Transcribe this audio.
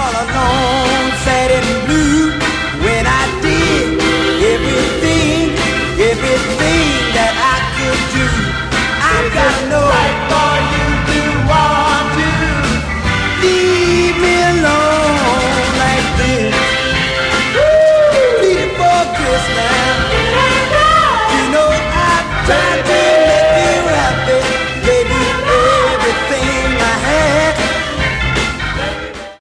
all alone, sad and blue. When I did everything that I could do, I've got to know.